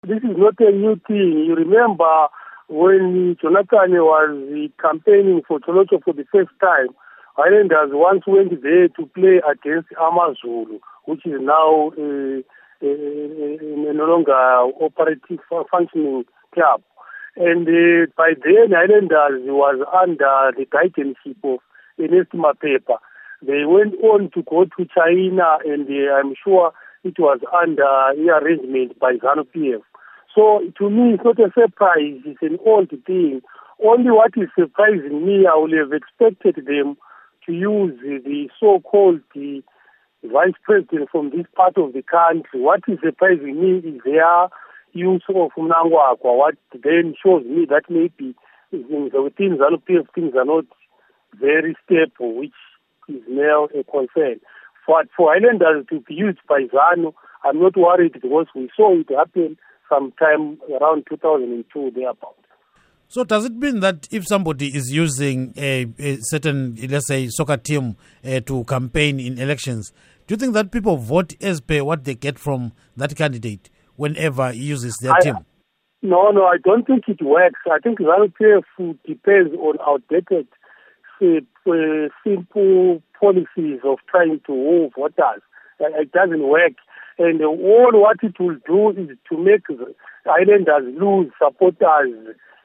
This is not a new thing. You remember when Jonathan was campaigning for Tolocho for the first time, Highlanders once went there to play against Amazulu, which is now no longer operating functioning club. And by then, Highlanders was under the guidance of Ernest Mapepa. They went on to go to China, and I'm sure it was under arrangement by ZANU-PF. So to me, it's not a surprise. It's an old thing. Only what is surprising me, I would have expected them to use the so-called vice president from this part of the country. What is surprising me is their use of Mnangagwa. What then shows me that maybe within ZANU-PF things are not very stable, which is now a concern. For Highlanders to be used by ZANU, I'm not worried because we saw it happen sometime around 2002 thereabout. So does it mean that if somebody is using a certain, let's say, soccer team to campaign in elections, do you think that people vote as per what they get from that candidate whenever he uses their team? No, I don't think it works. I think ZANU-PF depends on outdated, simple policies of trying to woo voters. It doesn't work. And all what it will do is to make the Highlanders lose supporters